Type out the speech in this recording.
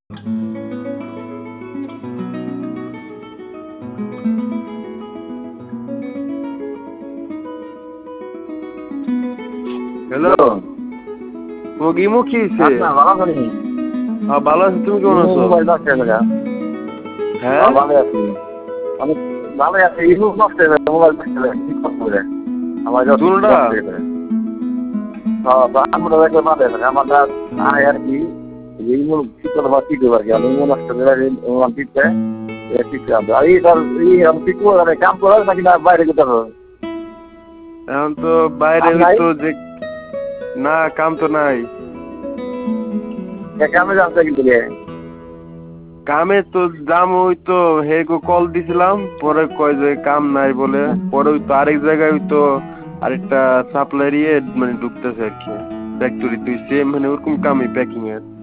Hello, ও গিমু কি হইছে? আচ্ছা ভালো করি। ভালো আছি, তুমি কেমন আছো? মোবাইল নষ্ট হয়ে গেছে। হ্যাঁ, ভালো আছি। আমি ভালো আছি। ইমু নষ্ট হয়ে গেছে, মোবাইল নষ্ট হয়ে গেছে। ঠিক করে আমার যত দুটা নষ্ট হয়ে গেছে। আমরা দেখলে ভালো আছে। আমারটা আয় আর কি ইমু ঠিক করে বা ঠিক হবে আর কি। আমি ইমু নষ্ট হয়ে গেলে ঠিকছে ঠিক আছে। আর আমি ঠিক করে কাম করে নাকি না বাইরে যেতে হবে? এখন তো বাইরে কাম নাই? হইতো যে, না কাম তো নাই। কামে যাচ্ছে কিন্তু কামে তো জাম হইতো, হে গো কল দিছিলাম, পরে কয় যে কাম নাই বলে। পরে হইতো আরেক জায়গায় হইতো আরেকটা সাপ্লাইয়ের মানে ঢুকতেছে আর কি, ফ্যাক্টরি তুই সেম মানে ওরকম কামই প্যাকিং এর।